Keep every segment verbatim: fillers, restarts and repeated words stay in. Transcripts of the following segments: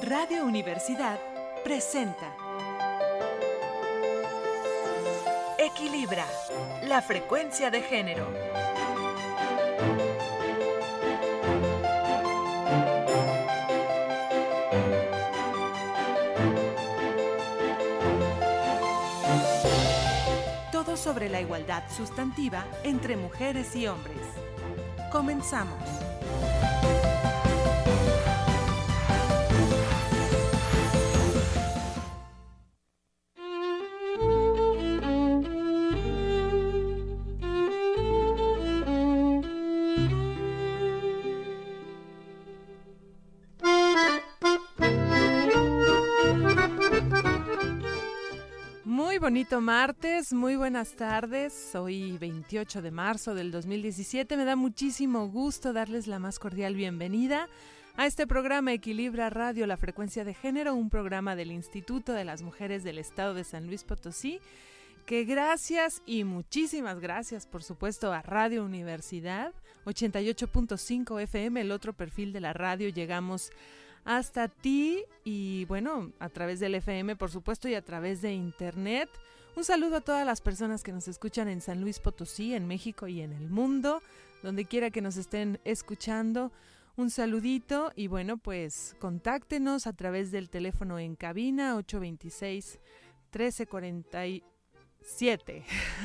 Radio Universidad presenta Equilibra, la frecuencia de género. Todo sobre la igualdad sustantiva entre mujeres y hombres. Comenzamos. Bonito martes, muy buenas tardes. Hoy veintiocho de marzo del dos mil diecisiete. Me da muchísimo gusto darles la más cordial bienvenida a este programa Equilibra Radio, la frecuencia de género, un programa del Instituto de las Mujeres del Estado de San Luis Potosí, que gracias y muchísimas gracias, por supuesto, a Radio Universidad ochenta y ocho punto cinco F M, el otro perfil de la radio, llegamos hasta ti y bueno, a través del F M, por supuesto, y a través de internet. Un saludo a todas las personas que nos escuchan en San Luis Potosí, en México y en el mundo, donde quiera que nos estén escuchando. Un saludito y bueno, pues contáctenos a través del teléfono en cabina ocho dos seis, uno tres cuatro siete.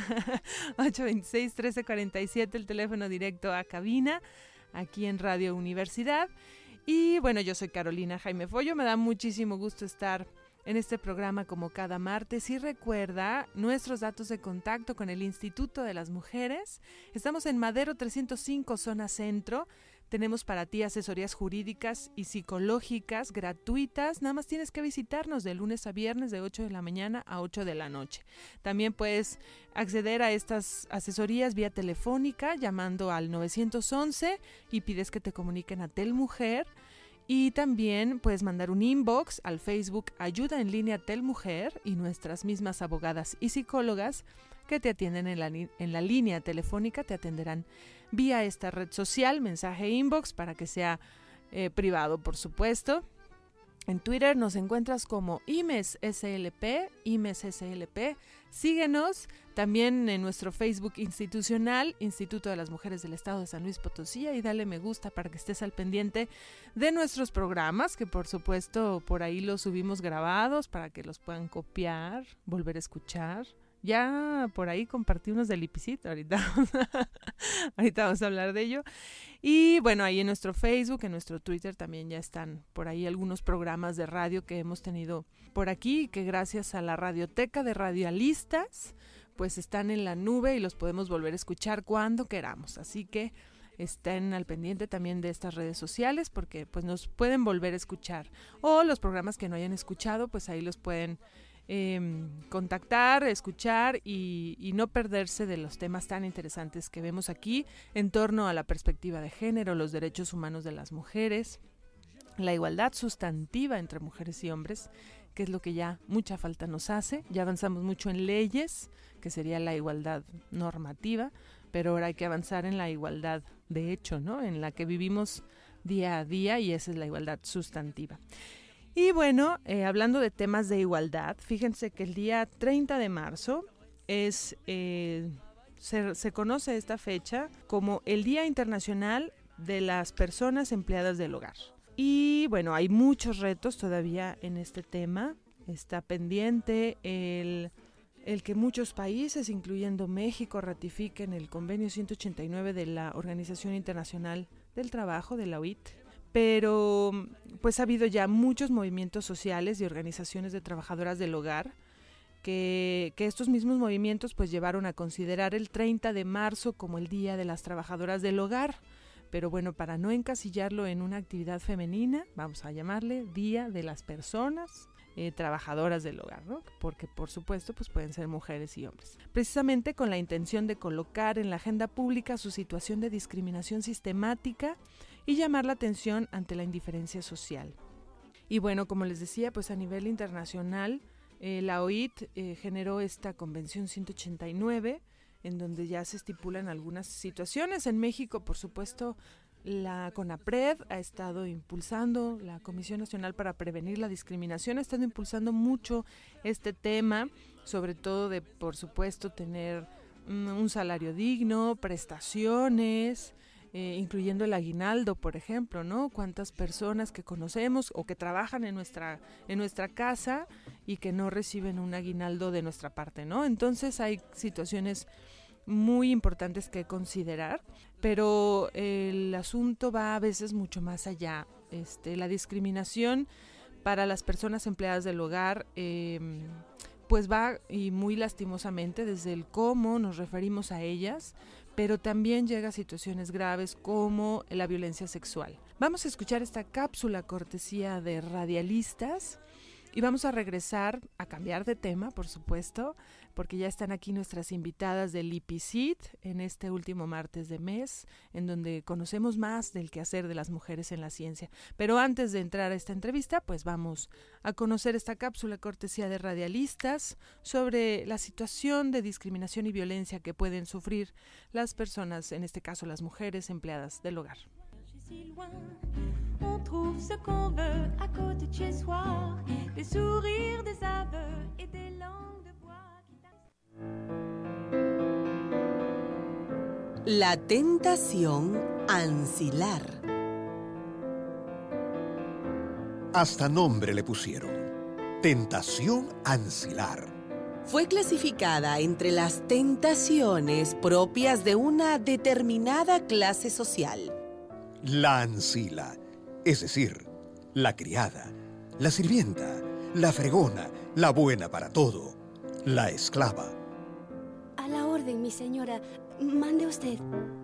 ocho dos seis, uno tres cuatro siete, el teléfono directo a cabina, aquí en Radio Universidad. Y bueno, yo soy Carolina Jaime Follo, me da muchísimo gusto estar en este programa como cada martes. Y recuerda nuestros datos de contacto con el Instituto de las Mujeres. Estamos en Madero trescientos cinco, zona centro. Tenemos para ti asesorías jurídicas y psicológicas gratuitas. Nada más tienes que visitarnos de lunes a viernes de ocho de la mañana a ocho de la noche. También puedes acceder a estas asesorías vía telefónica llamando al nueve once y pides que te comuniquen a Telmujer. Y también puedes mandar un inbox al Facebook Ayuda en Línea Telmujer y nuestras mismas abogadas y psicólogas que te atienden en la, en la línea telefónica te atenderán vía esta red social, mensaje inbox para que sea eh, privado, por supuesto. En Twitter nos encuentras como I M E S S L P, I M E S S L P. Síguenos también en nuestro Facebook institucional, Instituto de las Mujeres del Estado de San Luis Potosí, y dale me gusta para que estés al pendiente de nuestros programas, que por supuesto por ahí los subimos grabados para que los puedan copiar, volver a escuchar. Ya por ahí compartí unos del Ipicito, ahorita, ahorita vamos a hablar de ello. Y bueno, ahí en nuestro Facebook, en nuestro Twitter también ya están por ahí algunos programas de radio que hemos tenido por aquí, que gracias a la radioteca de radialistas, pues están en la nube y los podemos volver a escuchar cuando queramos. Así que estén al pendiente también de estas redes sociales porque pues nos pueden volver a escuchar. O los programas que no hayan escuchado, pues ahí los pueden Eh, contactar, escuchar y, y no perderse de los temas tan interesantes que vemos aquí en torno a la perspectiva de género, los derechos humanos de las mujeres, la igualdad sustantiva entre mujeres y hombres, que es lo que ya mucha falta nos hace. Ya avanzamos mucho en leyes, que sería la igualdad normativa, pero ahora hay que avanzar en la igualdad de hecho, ¿no? En la que vivimos día a día, y esa es la igualdad sustantiva. Y bueno, eh, hablando de temas de igualdad, fíjense que el día treinta de marzo es, eh, se, se conoce esta fecha como el Día Internacional de las Personas Empleadas del Hogar. Y bueno, hay muchos retos todavía en este tema. Está pendiente el, el que muchos países, incluyendo México, ratifiquen el convenio ciento ochenta y nueve de la Organización Internacional del Trabajo, de la O I T. Pero pues ha habido ya muchos movimientos sociales y organizaciones de trabajadoras del hogar que, que estos mismos movimientos pues llevaron a considerar el treinta de marzo como el Día de las Trabajadoras del Hogar. Pero bueno, para no encasillarlo en una actividad femenina, vamos a llamarle Día de las Personas eh, Trabajadoras del Hogar, ¿no? Porque por supuesto pues pueden ser mujeres y hombres. Precisamente con la intención de colocar en la agenda pública su situación de discriminación sistemática y llamar la atención ante la indiferencia social. Y bueno, como les decía, pues a nivel internacional, eh, la O I T eh, generó esta Convención ciento ochenta y nueve, en donde ya se estipulan algunas situaciones. En México, por supuesto, La CONAPRED ha estado impulsando, la Comisión Nacional para Prevenir la Discriminación ha estado impulsando mucho este tema, sobre todo de, por supuesto, tener um, un salario digno, prestaciones, eh, incluyendo el aguinaldo, por ejemplo, ¿no? Cuántas personas que conocemos o que trabajan en nuestra, en nuestra casa y que no reciben un aguinaldo de nuestra parte, ¿no? Entonces hay situaciones muy importantes que considerar, pero el asunto va a veces mucho más allá. Este, la discriminación para las personas empleadas del hogar eh, pues va, y muy lastimosamente, desde el cómo nos referimos a ellas, pero también llega a situaciones graves como la violencia sexual. Vamos a escuchar esta cápsula cortesía de Radialistas y vamos a regresar a cambiar de tema, por supuesto, porque ya están aquí nuestras invitadas del I P C I T en este último martes de mes, en donde conocemos más del quehacer de las mujeres en la ciencia. Pero antes de entrar a esta entrevista, pues vamos a conocer esta cápsula cortesía de Radialistas sobre la situación de discriminación y violencia que pueden sufrir las personas, en este caso las mujeres empleadas del hogar. On trouve ce qu'on veut à côté de chez soi, des sourires, des aveux et des langues de bois qui... La tentación ancilar. Hasta nombre le pusieron. Tentación ancilar. Fue clasificada entre las tentaciones propias de una determinada clase social. La ancila, es decir, la criada, la sirvienta, la fregona, la buena para todo, la esclava. A la orden, mi señora. Mande usted.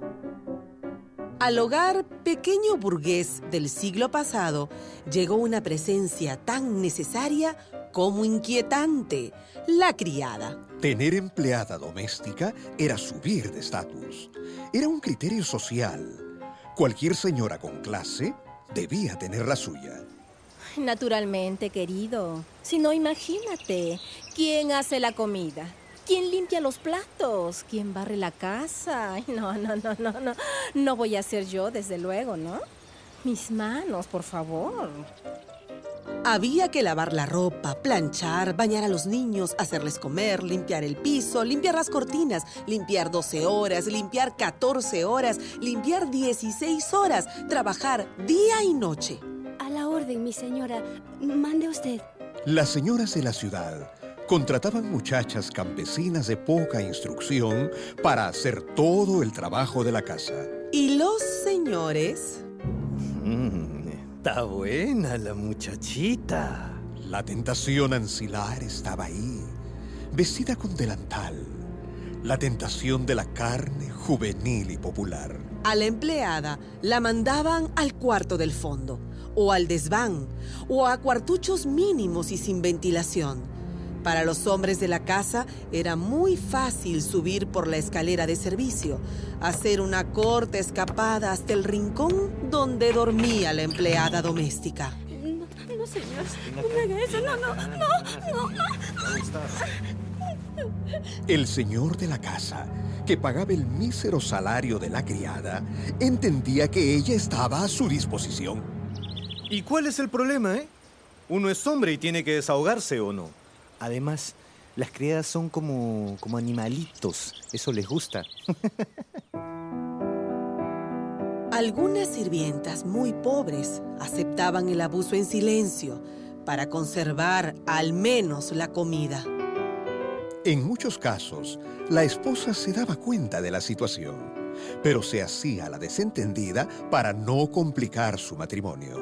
Al hogar pequeño burgués del siglo pasado llegó una presencia tan necesaria como inquietante, la criada. Tener empleada doméstica era subir de estatus. Era un criterio social. Cualquier señora con clase debía tener la suya. Naturalmente, querido. Si no, imagínate. ¿Quién hace la comida? ¿Quién limpia los platos? ¿Quién barre la casa? Ay, no, no, no, no, no. No voy a ser yo, desde luego, ¿no? Mis manos, por favor. Había que lavar la ropa, planchar, bañar a los niños, hacerles comer, limpiar el piso, limpiar las cortinas, limpiar doce horas, limpiar catorce horas, limpiar dieciséis horas, trabajar día y noche. A la orden, mi señora. Mande usted. Las señoras de la ciudad contrataban muchachas campesinas de poca instrucción para hacer todo el trabajo de la casa. ¿Y los señores? Mm, está buena la muchachita. La tentación ancilar estaba ahí, vestida con delantal. La tentación de la carne juvenil y popular. A la empleada la mandaban al cuarto del fondo, o al desván, o a cuartuchos mínimos y sin ventilación. Para los hombres de la casa era muy fácil subir por la escalera de servicio, hacer una corta escapada hasta el rincón donde dormía la empleada doméstica. No, no, señor. No me haga eso. No, no, no, no. El señor de la casa, que pagaba el mísero salario de la criada, entendía que ella estaba a su disposición. ¿Y cuál es el problema, eh? Uno es hombre y tiene que desahogarse, ¿o no? Además, las criadas son como, como animalitos. Eso les gusta. Algunas sirvientas muy pobres aceptaban el abuso en silencio para conservar al menos la comida. En muchos casos, la esposa se daba cuenta de la situación, pero se hacía la desentendida para no complicar su matrimonio.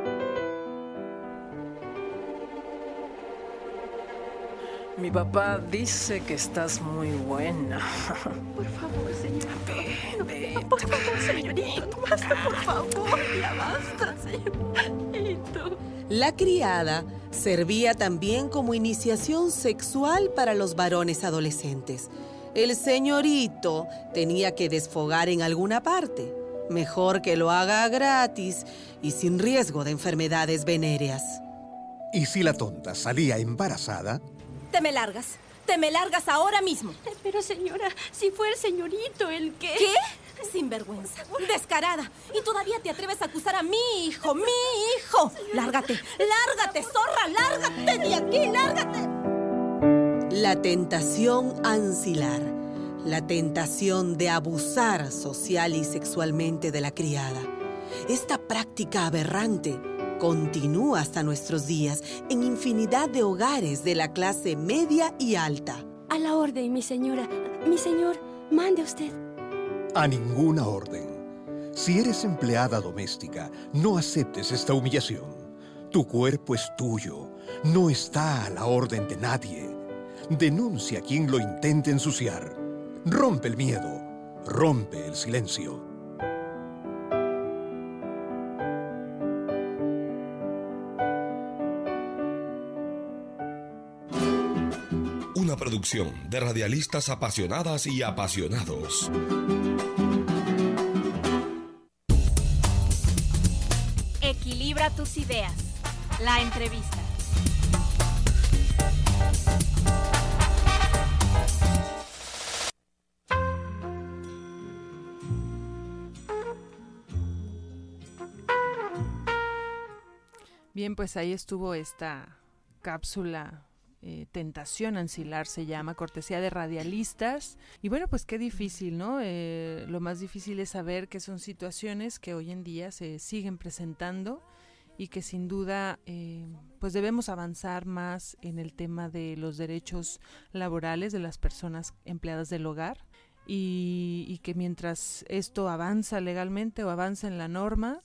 Mi papá dice que estás muy buena. Por favor, señor. Ven, ven. No, por favor, señorito. Basta, por favor. Ya basta, señorito. La criada servía también como iniciación sexual para los varones adolescentes. El señorito tenía que desfogar en alguna parte. Mejor que lo haga gratis y sin riesgo de enfermedades venéreas. Y si la tonta salía embarazada... Te me largas. Te me largas ahora mismo. Pero señora, si fue el señorito el que... ¿Qué? Sin sinvergüenza, descarada. Y todavía te atreves a acusar a mi hijo, mi hijo. Lárgate, lárgate, zorra, lárgate de aquí, lárgate. La tentación ancilar, la tentación de abusar social y sexualmente de la criada. Esta práctica aberrante continúa hasta nuestros días en infinidad de hogares de la clase media y alta. A la orden, mi señora. Mi señor, mande usted. A ninguna orden. Si eres empleada doméstica, no aceptes esta humillación. Tu cuerpo es tuyo, no está a la orden de nadie. Denuncia a quien lo intente ensuciar. Rompe el miedo, rompe el silencio. Una producción de radialistas apasionadas y apasionados. Equilibra tus ideas. La entrevista. Bien, pues ahí estuvo esta cápsula. Eh, Tentación Ancilar se llama, cortesía de radialistas. Y bueno, pues qué difícil, ¿no? Eh, lo más difícil es saber que son situaciones que hoy en día se siguen presentando y que sin duda eh, pues debemos avanzar más en el tema de los derechos laborales de las personas empleadas del hogar y, y que mientras esto avanza legalmente o avanza en la norma,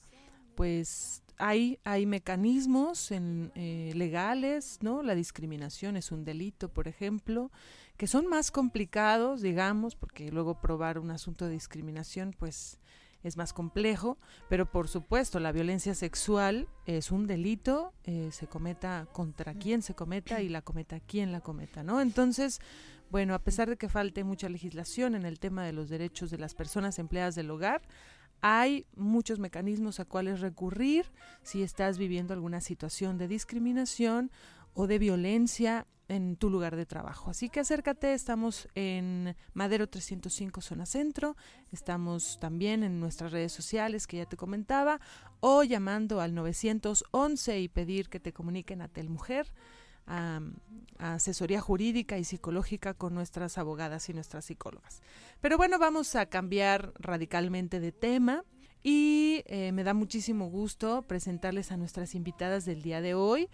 pues Hay, hay mecanismos en, eh, legales, ¿no? La discriminación es un delito, por ejemplo, que son más complicados, digamos, porque luego probar un asunto de discriminación, pues, es más complejo, pero por supuesto la violencia sexual es un delito, eh, se cometa contra quien se cometa y la cometa quien la cometa, ¿no? Entonces, bueno, a pesar de que falte mucha legislación en el tema de los derechos de las personas empleadas del hogar, hay muchos mecanismos a cuales recurrir si estás viviendo alguna situación de discriminación o de violencia en tu lugar de trabajo. Así que acércate, estamos en Madero trescientos cinco Zona Centro, estamos también en nuestras redes sociales que ya te comentaba, o llamando al nueve once y pedir que te comuniquen a Telmujer, A, a asesoría jurídica y psicológica con nuestras abogadas y nuestras psicólogas. Pero bueno, vamos a cambiar radicalmente de tema y eh, me da muchísimo gusto presentarles a nuestras invitadas del día de hoy.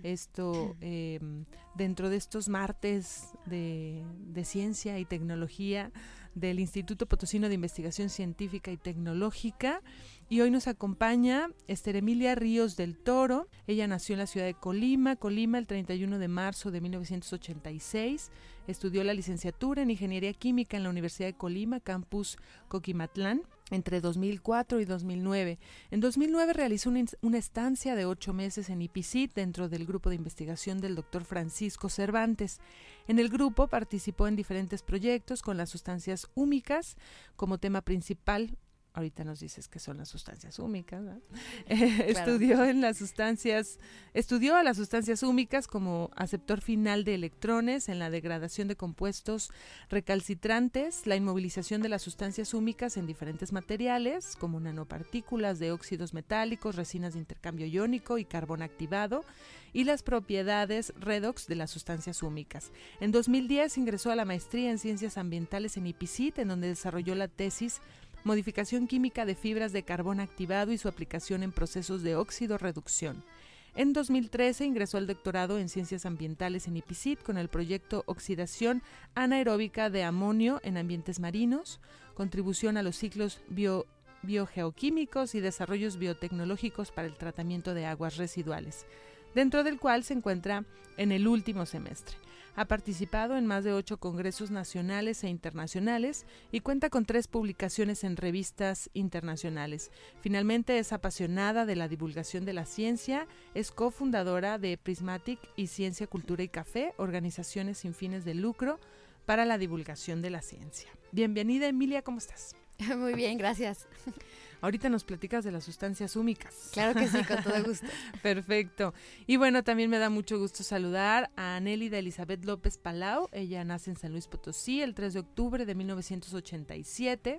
Esto eh, dentro de estos martes de, de ciencia y tecnología del Instituto Potosino de Investigación Científica y Tecnológica. Y hoy nos acompaña Ester Emilia Ríos del Toro. Ella nació en la ciudad de Colima, Colima el treinta y uno de marzo de mil novecientos ochenta y seis. Estudió la licenciatura en Ingeniería Química en la Universidad de Colima, campus Coquimatlán, entre dos mil cuatro y dos mil nueve. En dos mil nueve realizó una, una estancia de ocho meses en I P C I T dentro del grupo de investigación del doctor Francisco Cervantes. En el grupo participó en diferentes proyectos con las sustancias húmicas como tema principal. Ahorita nos dices qué son las sustancias húmicas, ¿no? Eh, claro. Estudió en las sustancias, estudió a las sustancias húmicas como aceptor final de electrones en la degradación de compuestos recalcitrantes, la inmovilización de las sustancias húmicas en diferentes materiales como nanopartículas de óxidos metálicos, resinas de intercambio iónico y carbón activado, y las propiedades redox de las sustancias húmicas. En dos mil diez ingresó a la maestría en Ciencias Ambientales en I P C I T, en donde desarrolló la tesis Modificación química de fibras de carbón activado y su aplicación en procesos de óxido-reducción. En dos mil trece ingresó al doctorado en Ciencias Ambientales en I P C I T con el proyecto Oxidación anaeróbica de amonio en ambientes marinos, contribución a los ciclos bio, biogeoquímicos y desarrollos biotecnológicos para el tratamiento de aguas residuales, dentro del cual se encuentra en el último semestre. Ha participado en más de ocho congresos nacionales e internacionales y cuenta con tres publicaciones en revistas internacionales. Finalmente es apasionada de la divulgación de la ciencia, es cofundadora de Prismatic y Ciencia, Cultura y Café, organizaciones sin fines de lucro para la divulgación de la ciencia. Bienvenida, Emilia, ¿cómo estás? Muy bien, gracias. Ahorita nos platicas de las sustancias húmicas. Claro que sí, con todo gusto. Perfecto. Y bueno, también me da mucho gusto saludar a Anélida Elizabeth López Palau. Ella nace en San Luis Potosí el tres de octubre de mil novecientos ochenta y siete.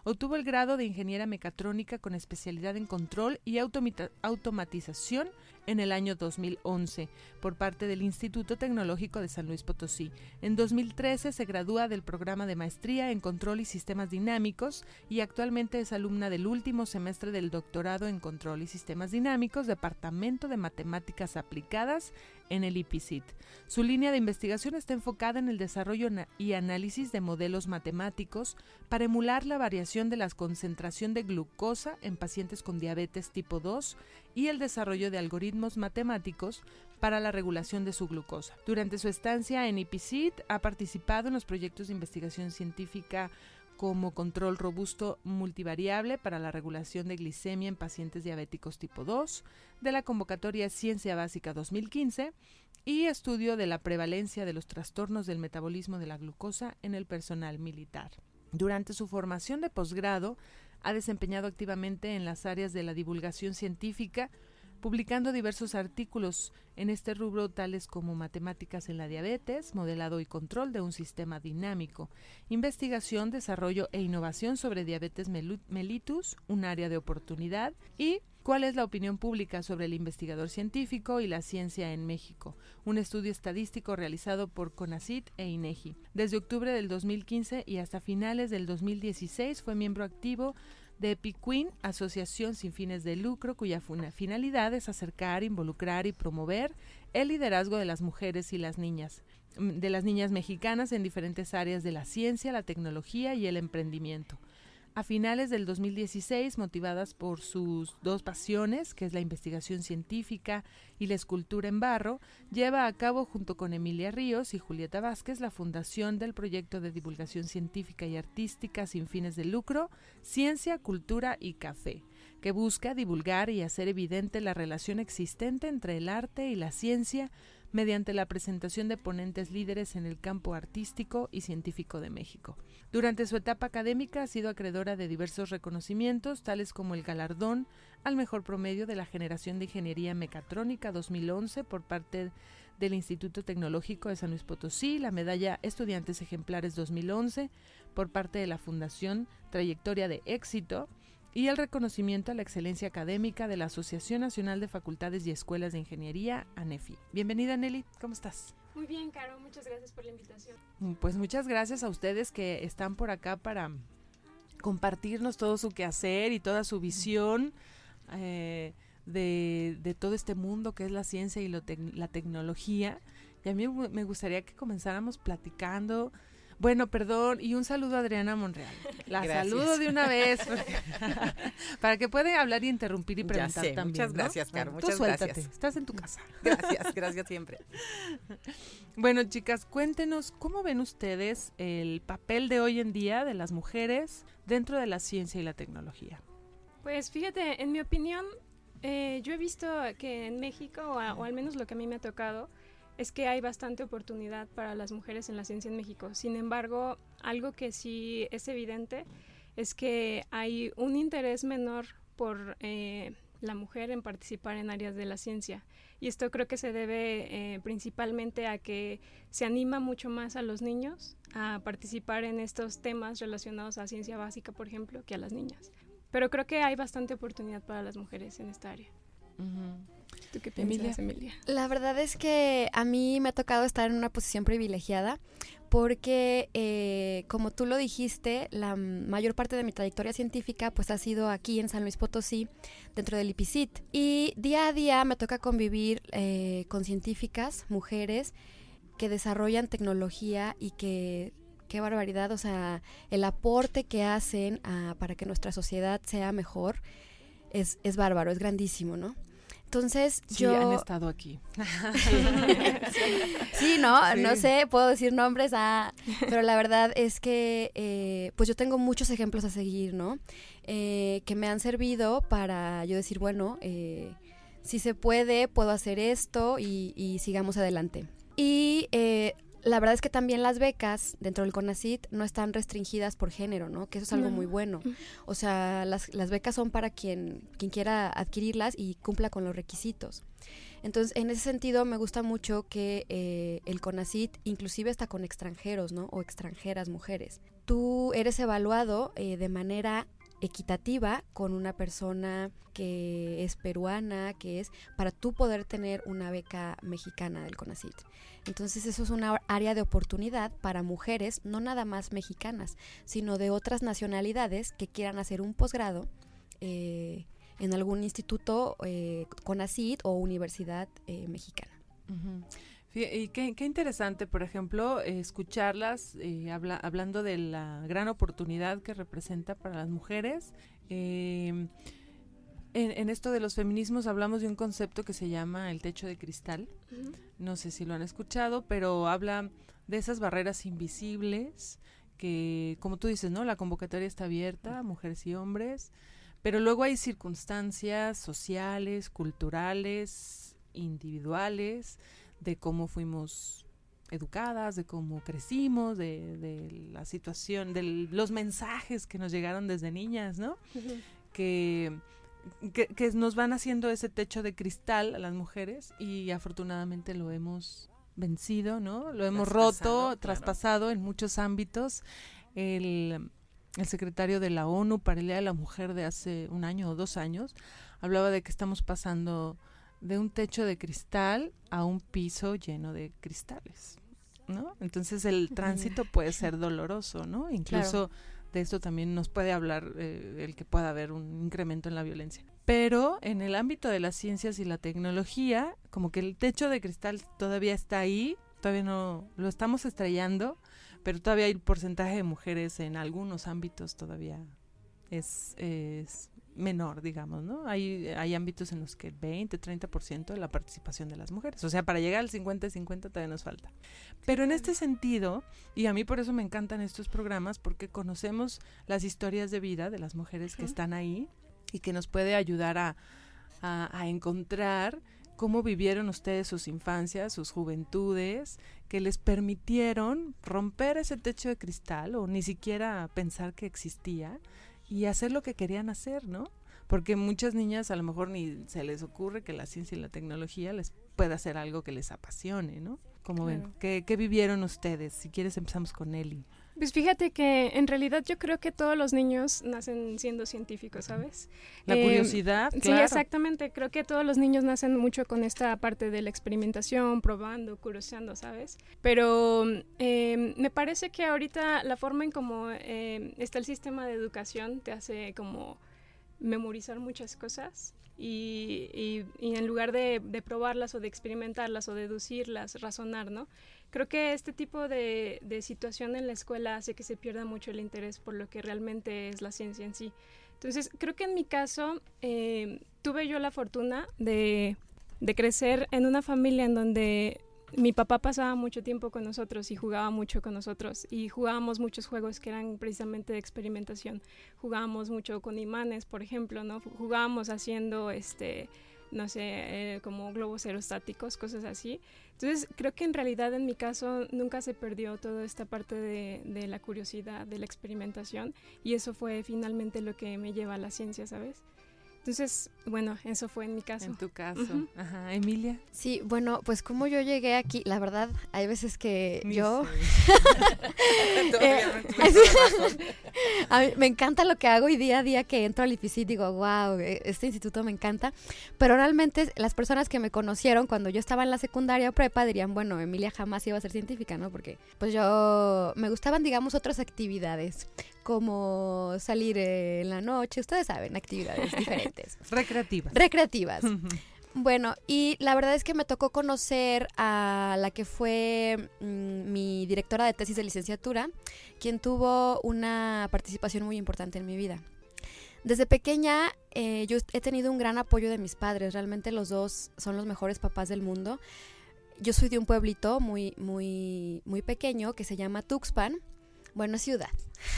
Obtuvo el grado de ingeniera mecatrónica con especialidad en control y automita- automatización en el año dos mil once por parte del Instituto Tecnológico de San Luis Potosí. En dos mil trece se gradúa del programa de maestría en control y sistemas dinámicos y actualmente es alumna del último semestre del doctorado en control y sistemas dinámicos, Departamento de Matemáticas Aplicadas en el I P C I T. Su línea de investigación está enfocada en el desarrollo y análisis de modelos matemáticos para emular la variación de la concentración de glucosa en pacientes con diabetes tipo dos y el desarrollo de algoritmos matemáticos para la regulación de su glucosa. Durante su estancia en I P C I T ha participado en los proyectos de investigación científica como control robusto multivariable para la regulación de glicemia en pacientes diabéticos tipo dos, de la convocatoria Ciencia Básica dos mil quince y estudio de la prevalencia de los trastornos del metabolismo de la glucosa en el personal militar. Durante su formación de posgrado, ha desempeñado activamente en las áreas de la divulgación científica, publicando diversos artículos en este rubro tales como matemáticas en la diabetes, modelado y control de un sistema dinámico, investigación, desarrollo e innovación sobre diabetes mellitus, un área de oportunidad, y cuál es la opinión pública sobre el investigador científico y la ciencia en México, un estudio estadístico realizado por CONACYT e INEGI. Desde octubre del dos mil quince y hasta finales del dos mil dieciséis fue miembro activo de EpiQueen, asociación sin fines de lucro cuya finalidad es acercar, involucrar y promover el liderazgo de las mujeres y las niñas, de las niñas mexicanas en diferentes áreas de la ciencia, la tecnología y el emprendimiento. A finales del dos mil dieciséis, motivadas por sus dos pasiones, que es la investigación científica y la escultura en barro, lleva a cabo junto con Emilia Ríos y Julieta Vázquez la fundación del proyecto de divulgación científica y artística sin fines de lucro, Ciencia, Cultura y Café, que busca divulgar y hacer evidente la relación existente entre el arte y la ciencia mediante la presentación de ponentes líderes en el campo artístico y científico de México. Durante su etapa académica ha sido acreedora de diversos reconocimientos, tales como el galardón al mejor promedio de la generación de Ingeniería Mecatrónica dos mil once por parte del Instituto Tecnológico de San Luis Potosí, la medalla Estudiantes Ejemplares dos mil once por parte de la Fundación Trayectoria de Éxito, y el reconocimiento a la excelencia académica de la Asociación Nacional de Facultades y Escuelas de Ingeniería, ANEFI. Bienvenida, Nelly, ¿cómo estás? Muy bien, Caro, muchas gracias por la invitación. Pues muchas gracias a ustedes que están por acá para compartirnos todo su quehacer y toda su visión eh, de, de todo este mundo que es la ciencia y lo tec- la tecnología. Y a mí me gustaría que comenzáramos platicando. Bueno, perdón, y un saludo a Adriana Monreal. La gracias. Saludo de una vez, porque, para que puedan hablar y interrumpir y preguntar ya sé, también. Muchas ¿no? gracias, Caro, bueno, muchas tú suéltate, gracias. Estás en tu casa. Gracias, gracias siempre. Bueno, chicas, cuéntenos, ¿cómo ven ustedes el papel de hoy en día de las mujeres dentro de la ciencia y la tecnología? Pues fíjate, en mi opinión, eh, yo he visto que en México, o, a, o al menos lo que a mí me ha tocado, es que hay bastante oportunidad para las mujeres en la ciencia en México. Sin embargo, algo que sí es evidente es que hay un interés menor por eh, la mujer en participar en áreas de la ciencia. Y esto creo que se debe eh, principalmente a que se anima mucho más a los niños a participar en estos temas relacionados a ciencia básica, por ejemplo, que a las niñas. Pero creo que hay bastante oportunidad para las mujeres en esta área. Uh-huh. ¿Tú qué piensas, Emilia? La verdad es que a mí me ha tocado estar en una posición privilegiada porque, eh, como tú lo dijiste, la mayor parte de mi trayectoria científica pues ha sido aquí en San Luis Potosí, dentro del I P C I T. Y día a día me toca convivir eh, con científicas, mujeres, que desarrollan tecnología y que, qué barbaridad, o sea, el aporte que hacen a, para que nuestra sociedad sea mejor es, es bárbaro, es grandísimo, ¿no? Entonces sí, yo... han estado aquí. sí, no, sí. no sé, puedo decir nombres, ah, pero la verdad es que eh, pues yo tengo muchos ejemplos a seguir, ¿no? Eh, que me han servido para yo decir, bueno, eh, si se puede, puedo hacer esto y, y sigamos adelante. Y eh, la verdad es que también las becas dentro del CONACYT no están restringidas por género, ¿no? Que eso es algo no. muy bueno. O sea, las, las becas son para quien, quien quiera adquirirlas y cumpla con los requisitos. Entonces, en ese sentido, me gusta mucho que eh, el CONACYT inclusive está con extranjeros, ¿no? O extranjeras mujeres. tú eres evaluado eh, de manera equitativa con una persona que es peruana, que es para tú poder tener una beca mexicana del CONACYT. Entonces eso es una área de oportunidad para mujeres, no nada más mexicanas, sino de otras nacionalidades que quieran hacer un posgrado eh, en algún instituto eh, CONACYT o universidad eh, mexicana. Uh-huh. Y qué, qué interesante, por ejemplo, eh, escucharlas eh, habla, hablando de la gran oportunidad que representa para las mujeres. Eh, en, en esto de los feminismos hablamos de un concepto que se llama el techo de cristal. Uh-huh. No sé si lo han escuchado, pero habla de esas barreras invisibles que, como tú dices, ¿no? La convocatoria está abierta a mujeres y hombres, pero luego hay circunstancias sociales, culturales, individuales, de cómo fuimos educadas, de cómo crecimos, de, de la situación, de los mensajes que nos llegaron desde niñas, ¿no? Uh-huh. Que, que, que nos van haciendo ese techo de cristal a las mujeres y afortunadamente lo hemos vencido, ¿no? Lo hemos traspasado, roto, claro. traspasado en muchos ámbitos. El, el secretario de la ONU para el Día de la Mujer de hace un año o dos años hablaba de que estamos pasando de un techo de cristal a un piso lleno de cristales, ¿no? Entonces el tránsito puede ser doloroso, ¿no? Incluso claro. de esto también nos puede hablar eh, el que pueda haber un incremento en la violencia. Pero en el ámbito de las ciencias y la tecnología, como que el techo de cristal todavía está ahí, todavía no lo estamos estrellando, pero todavía hay porcentaje de mujeres en algunos ámbitos todavía es... es menor, digamos, ¿no? Hay, hay ámbitos en los que veinte, treinta por ciento de la participación de las mujeres. O sea, para llegar al cincuenta cincuenta todavía nos falta. Pero en este sentido, y a mí por eso me encantan estos programas, porque conocemos las historias de vida de las mujeres que están ahí y que nos puede ayudar a, a, a encontrar cómo vivieron ustedes sus infancias, sus juventudes, que les permitieron romper ese techo de cristal o ni siquiera pensar que existía y hacer lo que querían hacer, ¿no? Porque muchas niñas a lo mejor ni se les ocurre que la ciencia y la tecnología les pueda hacer algo que les apasione, ¿no? Como claro. ven, ¿qué, ¿qué vivieron ustedes? Si quieres empezamos con Eli. Pues fíjate que en realidad yo creo que todos los niños nacen siendo científicos, ¿sabes? La eh, curiosidad, sí, claro. Sí, exactamente. Creo que todos los niños nacen mucho con esta parte de la experimentación, probando, curioseando, ¿sabes? Pero eh, me parece que ahorita la forma en cómo eh, está el sistema de educación te hace como memorizar muchas cosas y, y, y en lugar de, de probarlas o de experimentarlas o deducirlas, razonar, ¿no? Creo que este tipo de, de situación en la escuela hace que se pierda mucho el interés por lo que realmente es la ciencia en sí. Entonces, creo que en mi caso eh, tuve yo la fortuna de, de crecer en una familia en donde mi papá pasaba mucho tiempo con nosotros y jugaba mucho con nosotros y jugábamos muchos juegos que eran precisamente de experimentación. Jugábamos mucho con imanes, por ejemplo, ¿no? Jugábamos haciendo este... no sé, eh, como globos aerostáticos, cosas así. Entonces, creo que en realidad en mi caso nunca se perdió toda esta parte de, de la curiosidad, de la experimentación, y eso fue finalmente lo que me lleva a la ciencia, ¿sabes? Entonces, bueno, eso fue en mi caso. En tu caso. Uh-huh. Ajá, Emilia. Sí, bueno, pues como yo llegué aquí, la verdad, hay veces que Ni yo... eh, a mí me encanta lo que hago y día a día que entro al I F I C I digo, wow, este instituto me encanta, pero realmente las personas que me conocieron cuando yo estaba en la secundaria o prepa dirían, bueno, Emilia jamás iba a ser científica, ¿no? Porque pues yo, me gustaban, digamos, otras actividades, como salir eh, en la noche, ustedes saben, actividades diferentes. Recreativas. Recreativas. Bueno, y la verdad es que me tocó conocer a la que fue mmm, mi directora de tesis de licenciatura, quien tuvo una participación muy importante en mi vida. Desde pequeña eh, yo he tenido un gran apoyo de mis padres, realmente los dos son los mejores papás del mundo. Yo soy de un pueblito muy, muy, muy pequeño que se llama Tuxpan. Bueno, ciudad,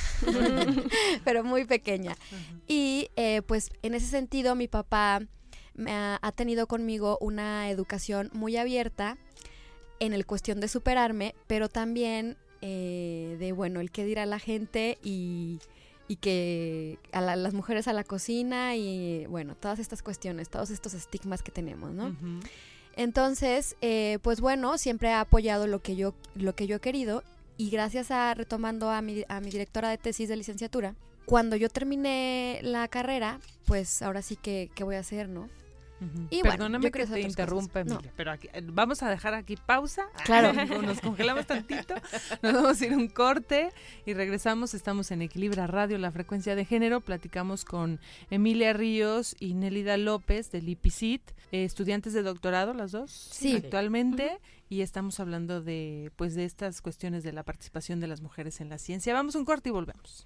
pero muy pequeña. Uh-huh. Y eh, pues en ese sentido mi papá me ha, ha tenido conmigo una educación muy abierta en el cuestión de superarme, pero también eh, de, bueno, el qué dirá la gente y, y que a la, las mujeres a la cocina y, bueno, todas estas cuestiones, todos estos estigmas que tenemos, ¿no? Uh-huh. Entonces, eh, pues bueno, siempre ha apoyado lo que yo, lo que yo he querido. y gracias a, retomando a mi, a mi directora de tesis de licenciatura, cuando yo terminé la carrera, pues ahora sí que, ¿qué voy a hacer, no? Uh-huh. Y Perdóname bueno, que te interrumpa, Emilia, no. pero aquí, vamos a dejar aquí pausa. Claro. Nos congelamos tantito, nos vamos a ir a un corte y regresamos. Estamos en Equilibra Radio, la frecuencia de género. Platicamos con Emilia Ríos y Nélida López del I P I C I T, eh, estudiantes de doctorado, las dos, sí, actualmente, uh-huh. y estamos hablando de, pues, de estas cuestiones de la participación de las mujeres en la ciencia. Vamos a un corte y volvemos.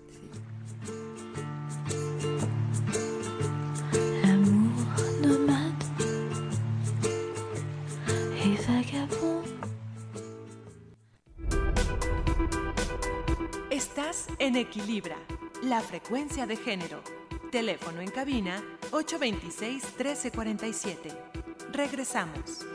Estás en Equilibra, la frecuencia de género. Teléfono en cabina ocho dos seis, uno tres cuatro siete. Regresamos.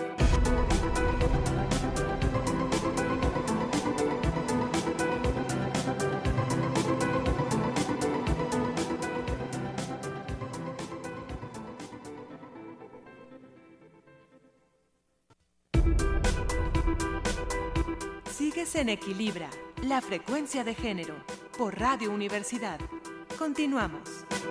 Sigues en Equilibra, la frecuencia de género, por Radio Universidad. Continuamos.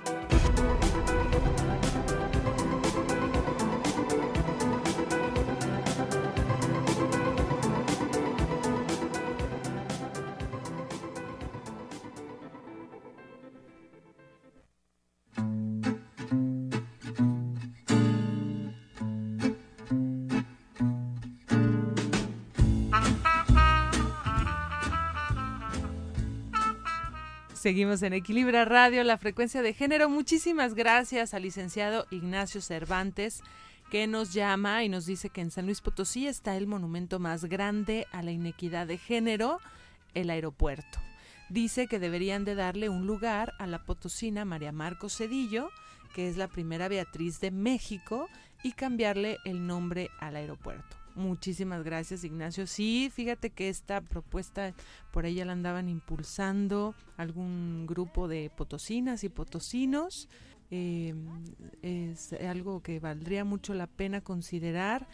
Seguimos en Equilibra Radio, la frecuencia de género. Muchísimas gracias al licenciado Ignacio Cervantes, que nos llama y nos dice que en San Luis Potosí está el monumento más grande a la inequidad de género, el aeropuerto. Dice que deberían de darle un lugar a la potosina María Marcos Cedillo, que es la primera Beatriz de México, y cambiarle el nombre al aeropuerto. Muchísimas gracias, Ignacio. Sí, fíjate que esta propuesta por ahí ya la andaban impulsando algún grupo de potosinas y potosinos. Eh, es algo que valdría mucho la pena considerar.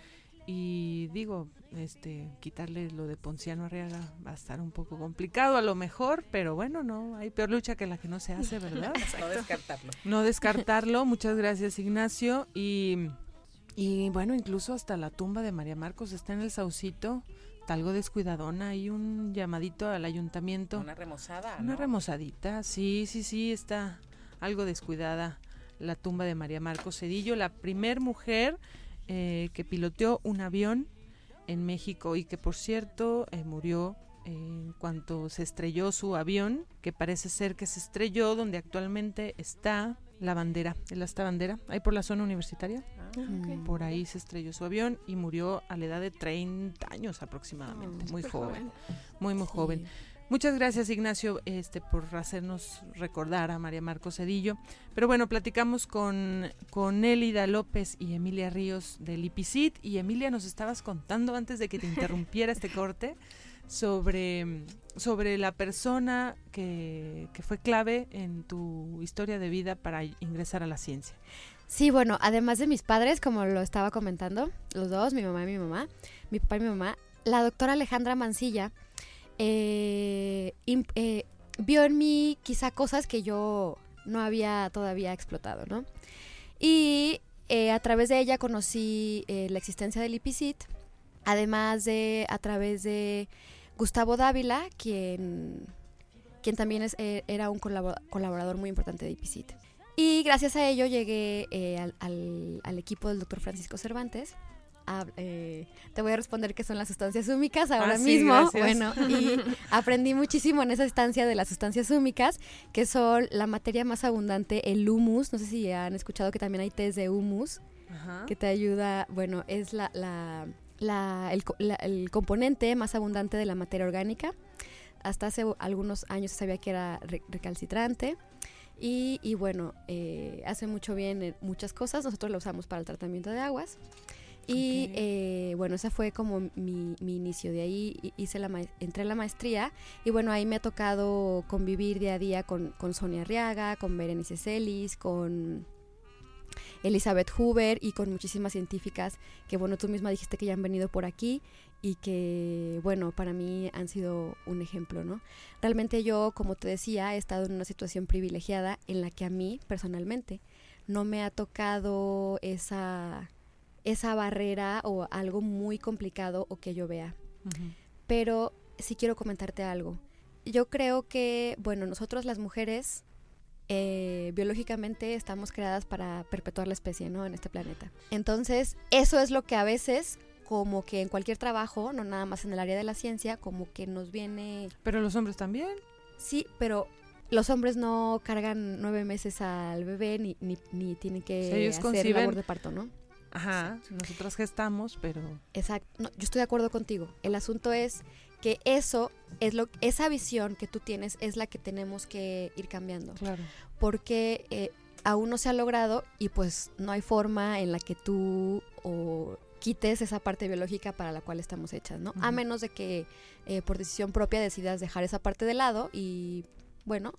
Y digo, este, quitarle lo de Ponciano Arriaga va a estar un poco complicado a lo mejor, pero bueno, no, hay peor lucha que la que no se hace, ¿verdad? No descartarlo. No descartarlo. Muchas gracias, Ignacio. Y... Y bueno, incluso hasta la tumba de María Marcos está en el Saucito, está algo descuidadona, hay un llamadito al ayuntamiento. Una remozada, Una ¿no? remozadita, sí, sí, sí, está algo descuidada la tumba de María Marcos Cedillo, la primer mujer eh, que piloteó un avión en México y que por cierto eh, murió en cuanto se estrelló su avión, que parece ser que se estrelló donde actualmente está la bandera, esta bandera, ahí por la zona universitaria. Ah, okay. Por ahí se estrelló su avión y murió a la edad de treinta años aproximadamente, oh, muy joven, joven, muy muy sí. joven. Muchas gracias, Ignacio, este por hacernos recordar a María Marcos Cedillo. Pero bueno, platicamos con, con Nélida López y Emilia Ríos del I P I C I T, y Emilia, nos estabas contando antes de que te interrumpiera este corte sobre, sobre la persona que, que fue clave en tu historia de vida para ingresar a la ciencia. Sí, bueno, además de mis padres, como lo estaba comentando, los dos, mi mamá y mi mamá, mi papá y mi mamá, la doctora Alejandra Mancilla eh, imp, eh, vio en mí quizá cosas que yo no había todavía explotado, ¿no? Y eh, a través de ella conocí eh, la existencia del I P I C I T, además de a través de Gustavo Dávila, quien, quien también es, eh, era un colabor- colaborador muy importante de I P I C I T. Y gracias a ello llegué eh, al, al, al equipo del doctor Francisco Cervantes. A, eh, te voy a responder qué son las sustancias húmicas ahora ah, sí, mismo. Gracias. Bueno, y aprendí muchísimo en esa estancia de las sustancias húmicas, que son la materia más abundante, el humus. No sé si han escuchado que también hay test de humus, Ajá. que te ayuda. Bueno, es la, la, la, el, la, el componente más abundante de la materia orgánica. Hasta hace algunos años se sabía que era re, recalcitrante. Y, y bueno, eh, hace mucho bien en muchas cosas. Nosotros lo usamos para el tratamiento de aguas. Y okay. eh, bueno, esa fue como mi, mi inicio. De ahí hice la ma- entré a la maestría. Y bueno, ahí me ha tocado convivir día a día con, con Sonia Arriaga, con Berenice Celis, con Elizabeth Hoover y con muchísimas científicas que, bueno, tú misma dijiste que ya han venido por aquí y que, bueno, para mí han sido un ejemplo, ¿no? Realmente yo, como te decía, he estado en una situación privilegiada en la que a mí, personalmente, no me ha tocado esa, esa barrera o algo muy complicado o que yo vea. Uh-huh. Pero sí quiero comentarte algo. Yo creo que, bueno, nosotros las mujeres eh, biológicamente estamos creadas para perpetuar la especie, ¿no? En este planeta. Entonces, eso es lo que a veces, como que en cualquier trabajo, no nada más en el área de la ciencia, como que nos viene... ¿Pero los hombres también? Sí, pero los hombres no cargan nueve meses al bebé ni, ni, ni tienen que sí, ellos hacer conciben... labor de parto, ¿no? Ajá, sí. Nosotras gestamos, pero... Exacto, no, yo estoy de acuerdo contigo. El asunto es que eso es lo, esa visión que tú tienes es la que tenemos que ir cambiando. Claro. Porque eh, aún no se ha logrado y pues no hay forma en la que tú o quites esa parte biológica para la cual estamos hechas, ¿no? Uh-huh. A menos de que eh, por decisión propia decidas dejar esa parte de lado y, bueno,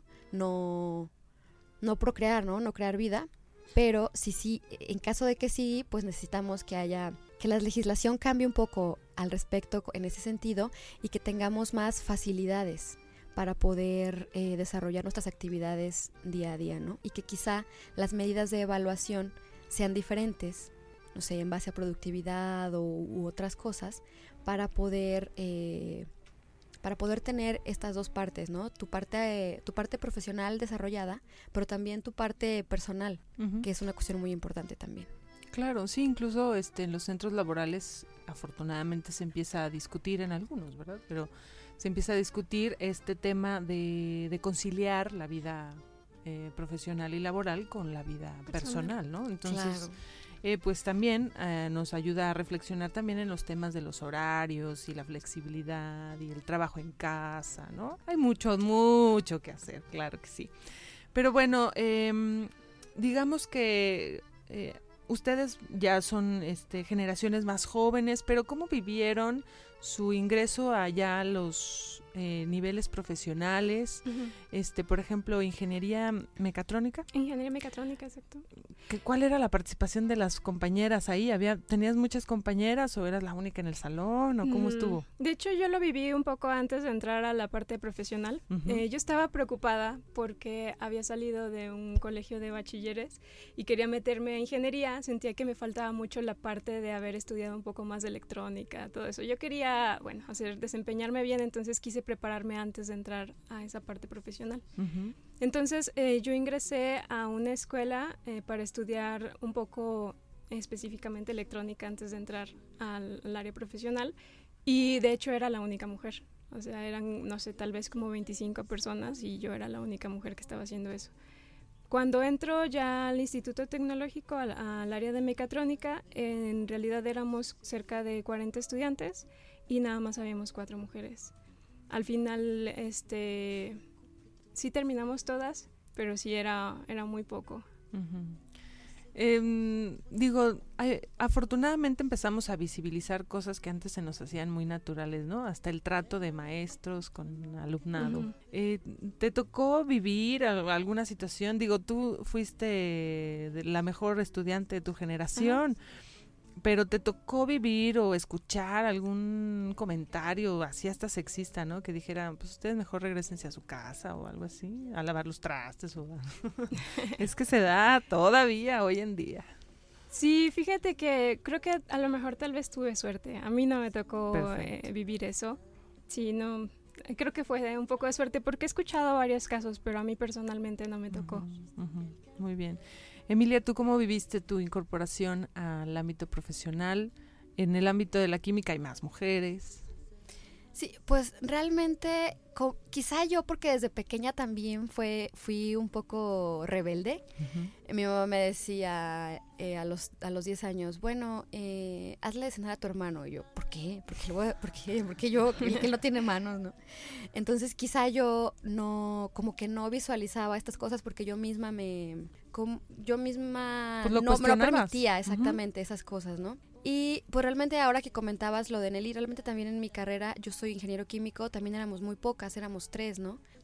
no, no procrear, ¿no? No crear vida. Pero sí, sí, en caso de que sí, pues necesitamos que haya, que la legislación cambie un poco al respecto en ese sentido y que tengamos más facilidades para poder eh, desarrollar nuestras actividades día a día, ¿no? Y que quizá las medidas de evaluación sean diferentes, no sé, en base a productividad o, u otras cosas, para poder... Eh, para poder tener estas dos partes, ¿no? Tu parte, eh, tu parte profesional desarrollada, pero también tu parte personal, uh-huh. que es una cuestión muy importante también. Claro, sí, incluso este, en los centros laborales afortunadamente se empieza a discutir en algunos, ¿verdad? Pero se empieza a discutir este tema de, de conciliar la vida eh, profesional y laboral con la vida personal, personal ¿no? Entonces... Claro. Eh, pues también eh, nos ayuda a reflexionar también en los temas de los horarios y la flexibilidad y el trabajo en casa, ¿no? Hay mucho, mucho que hacer, claro que sí. Pero bueno, eh, digamos que eh, ustedes ya son este, generaciones más jóvenes, pero ¿cómo vivieron su ingreso allá a los eh, niveles profesionales? Uh-huh. Este, por ejemplo, ingeniería mecatrónica. Ingeniería mecatrónica, exacto. ¿Qué, ¿Cuál era la participación de las compañeras ahí? ¿Había, ¿Tenías muchas compañeras o eras la única en el salón o cómo mm, estuvo? De hecho, yo lo viví un poco antes de entrar a la parte profesional. Uh-huh. Eh, yo estaba preocupada porque había salido de un colegio de bachilleres y quería meterme a ingeniería. Sentía que me faltaba mucho la parte de haber estudiado un poco más de electrónica, todo eso. Yo quería, bueno, hacer desempeñarme bien, entonces quise prepararme antes de entrar a esa parte profesional. Uh-huh. Entonces eh, yo ingresé a una escuela eh, para estudiar un poco específicamente electrónica antes de entrar al, al área profesional y de hecho era la única mujer. O sea, eran, no sé, tal vez como veinticinco personas y yo era la única mujer que estaba haciendo eso. Cuando entro ya al Instituto Tecnológico, al, al área de mecatrónica, en realidad éramos cerca de cuarenta estudiantes y nada más habíamos cuatro mujeres. Al final, este, sí terminamos todas, pero sí era, era muy poco. Uh-huh. Eh, digo, hay, afortunadamente empezamos a visibilizar cosas que antes se nos hacían muy naturales, ¿no? Hasta el trato de maestros con alumnado. Uh-huh. Eh, ¿Te tocó vivir alguna situación? Digo, tú fuiste la mejor estudiante de tu generación. Uh-huh. Pero te tocó vivir o escuchar algún comentario así hasta sexista, ¿no? Que dijera, pues ustedes mejor regrésense a su casa o algo así, a lavar los trastes. O es que se da todavía hoy en día. Sí, fíjate que creo que a lo mejor tal vez tuve suerte. A mí no me tocó eh, vivir eso. Sí, no, creo que fue un poco de suerte porque he escuchado varios casos, pero a mí personalmente no me tocó. Uh-huh, uh-huh. Muy bien. Emilia, ¿tú cómo viviste tu incorporación al ámbito profesional? En el ámbito de la química hay más mujeres. Sí, pues realmente, co- quizá yo porque desde pequeña también fue, fui un poco rebelde. Uh-huh. Mi mamá me decía eh, a los a los diez años, bueno, eh, hazle de cenar a tu hermano. Y yo, ¿por qué? ¿Por qué, voy a, por qué? ¿Por qué yo? El que no tiene manos, ¿no? Entonces quizá yo no, como que no visualizaba estas cosas porque yo misma me, como, yo misma pues lo no me lo permitía exactamente uh-huh. esas cosas, ¿no? Y pues realmente ahora que comentabas lo de Nelly, realmente también en mi carrera, yo soy ingeniero químico, también éramos muy pocas, éramos tres, ¿no?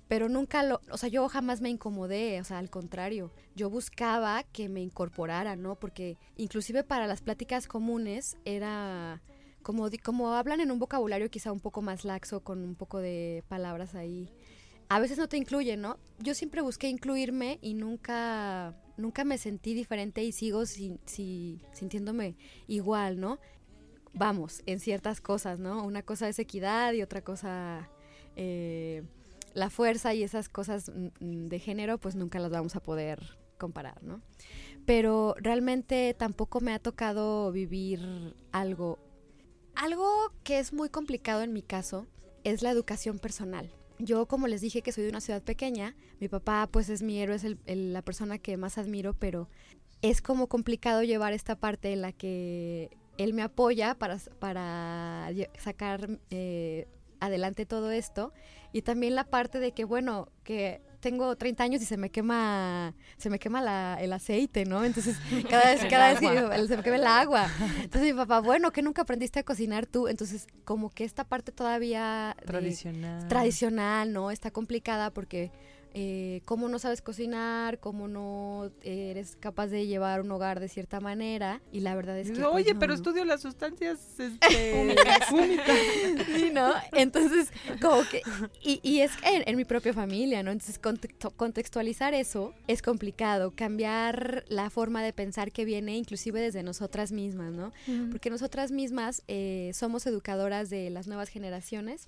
pero nunca lo, o sea, yo jamás me incomodé, o sea, al contrario, yo buscaba que me incorporara, ¿no? Porque inclusive para las pláticas comunes era como, como hablan en un vocabulario quizá un poco más laxo, con un poco de palabras ahí. A veces no te incluyen, ¿no? Yo siempre busqué incluirme y nunca, nunca me sentí diferente y sigo sin, sin, sintiéndome igual, ¿no? Vamos, en ciertas cosas, ¿no? Una cosa es equidad y otra cosa... Eh, la fuerza y esas cosas de género pues nunca las vamos a poder comparar, ¿no? Pero realmente tampoco me ha tocado vivir algo. Algo que es muy complicado en mi caso es la educación personal. Yo, como les dije, que soy de una ciudad pequeña, mi papá pues es mi héroe, es el, el, la persona que más admiro, pero es como complicado llevar esta parte en la que él me apoya para, para sacar eh, adelante todo esto, y también la parte de que, bueno, que tengo treinta años y se me quema se me quema la, el aceite, ¿no? Entonces, cada vez, cada vez que yo, se me quema el agua. Entonces mi papá, bueno, que nunca aprendiste a cocinar tú. Entonces, como que esta parte todavía de, tradicional. Tradicional, ¿no? Está complicada porque eh, cómo no sabes cocinar, cómo no eres capaz de llevar un hogar de cierta manera, y la verdad es que... Oye, pues, no, pero ¿no? estudio las sustancias este, únicas. Sí, ¿no? Entonces, como que... Y, y es en, en mi propia familia, ¿no? Entonces, contexto, contextualizar eso es complicado. Cambiar la forma de pensar que viene inclusive desde nosotras mismas, ¿no? Uh-huh. Porque nosotras mismas eh, somos educadoras de las nuevas generaciones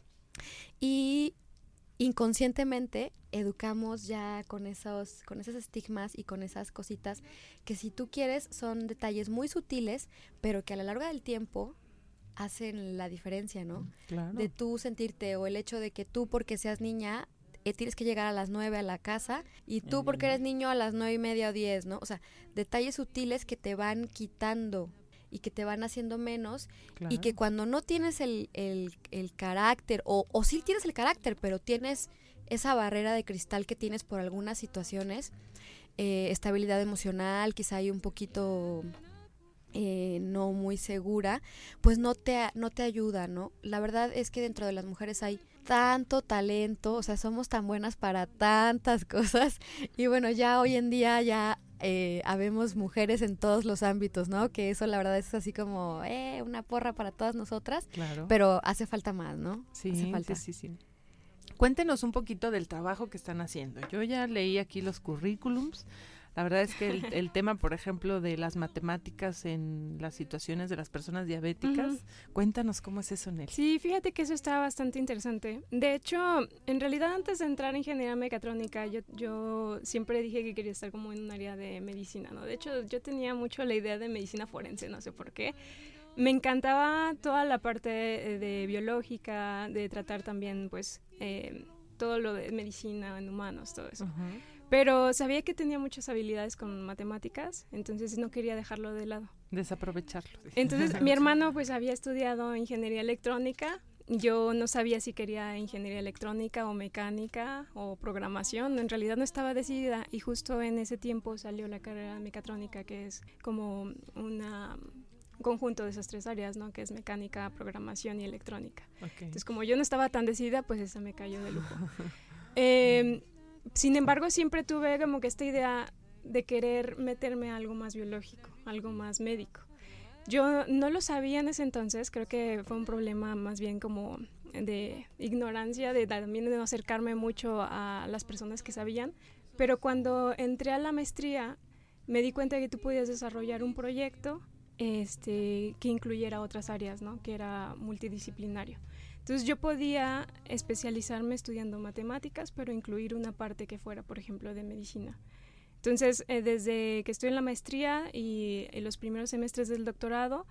y inconscientemente educamos ya con esos, con esos estigmas y con esas cositas que, si tú quieres, son detalles muy sutiles, pero que a lo largo del tiempo hacen la diferencia, ¿no? Claro. De tú sentirte, o el hecho de que tú, porque seas niña, eh, tienes que llegar a las nueve a la casa, y tú, porque eres niño, a las nueve y media o diez, ¿no? O sea, detalles sutiles que te van quitando y que te van haciendo menos, claro. Y que cuando no tienes el, el, el carácter, o, o sí tienes el carácter, pero tienes esa barrera de cristal que tienes por algunas situaciones, eh, estabilidad emocional, quizá hay un poquito eh, no muy segura, pues no te, no te ayuda, ¿no? La verdad es que dentro de las mujeres hay tanto talento, o sea, somos tan buenas para tantas cosas, y bueno, ya hoy en día ya Eh, habemos mujeres en todos los ámbitos, ¿no? Que eso la verdad es así como eh, una porra para todas nosotras, claro. Pero hace falta más, ¿no? Sí, hace falta. sí, sí, sí. Cuéntenos un poquito del trabajo que están haciendo. Yo ya leí aquí los currículums. La verdad es que el, el tema, por ejemplo, de las matemáticas en las situaciones de las personas diabéticas, uh-huh. Cuéntanos cómo es eso, Nelly. Sí, fíjate que eso está bastante interesante. De hecho, en realidad, antes de entrar en ingeniería mecatrónica, yo, yo siempre dije que quería estar como en un área de medicina, ¿no? De hecho, yo tenía mucho la idea de medicina forense, no sé por qué. Me encantaba toda la parte de, de biológica, de tratar también, pues, eh, todo lo de medicina en humanos, todo eso. Uh-huh. Pero sabía que tenía muchas habilidades con matemáticas, entonces no quería dejarlo de lado. Desaprovecharlo. Entonces mi hermano pues había estudiado ingeniería electrónica, yo no sabía si quería ingeniería electrónica o mecánica o programación, en realidad no estaba decidida, y justo en ese tiempo salió la carrera de mecatrónica, que es como una... un conjunto de esas tres áreas, ¿no? Que es mecánica, programación y electrónica. Okay. Entonces como yo no estaba tan decidida, pues esa me cayó de lujo. eh, Sin embargo, siempre tuve como que esta idea de querer meterme a algo más biológico, algo más médico. Yo no lo sabía en ese entonces, creo que fue un problema más bien como de ignorancia, de también de no acercarme mucho a las personas que sabían, pero cuando entré a la maestría me di cuenta de que tú podías desarrollar un proyecto este, que incluyera otras áreas, ¿no? Que era multidisciplinario. Entonces yo podía especializarme estudiando matemáticas, pero incluir una parte que fuera, por ejemplo, de medicina. Entonces, eh, desde que estoy en la maestría y en los primeros semestres del doctorado,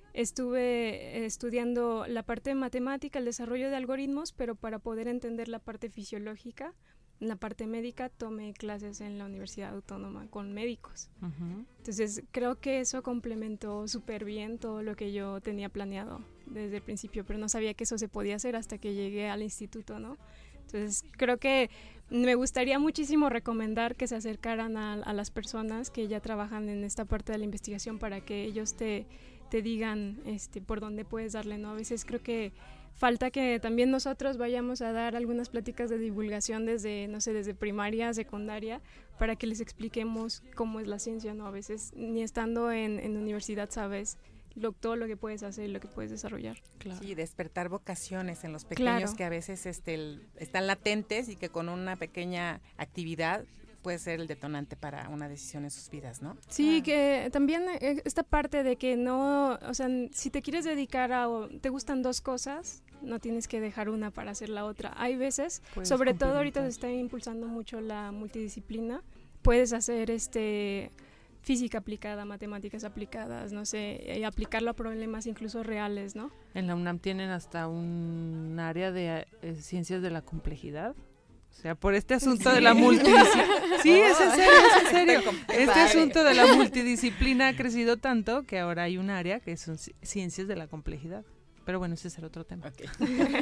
estuve estudiando la parte de matemática, el desarrollo de algoritmos, pero para poder entender la parte fisiológica, la parte médica, tomé clases en la Universidad Autónoma con médicos. Uh-huh. Entonces, creo que eso complementó súper bien todo lo que yo tenía planeado desde el principio, pero no sabía que eso se podía hacer hasta que llegué al instituto, ¿no? Entonces, creo que me gustaría muchísimo recomendar que se acercaran a, a las personas que ya trabajan en esta parte de la investigación para que ellos te, te digan este, por dónde puedes darle, ¿no? A veces creo que falta que también nosotros vayamos a dar algunas pláticas de divulgación desde, no sé, desde primaria, secundaria, para que les expliquemos cómo es la ciencia, ¿no? A veces ni estando en, en universidad sabes Lo, todo lo que puedes hacer y lo que puedes desarrollar. Claro. Sí, despertar vocaciones en los pequeños claro. que a veces este, el, están latentes y que con una pequeña actividad puede ser el detonante para una decisión en sus vidas, ¿no? Sí, ah. que también esta parte de que no, o sea, si te quieres dedicar a, o te gustan dos cosas, no tienes que dejar una para hacer la otra. Hay veces, puedes sobre todo ahorita se está impulsando mucho la multidisciplina, puedes hacer este... física aplicada, matemáticas aplicadas, no sé, y aplicarlo a problemas incluso reales, ¿no? En la UNAM tienen hasta un área de eh, ciencias de la complejidad. O sea, por este asunto sí. de la multidisciplina. Sí, es en serio, es en serio. Este asunto de la multidisciplina ha crecido tanto que ahora hay un área que son ciencias de la complejidad. Pero bueno, ese es el otro tema. Okay.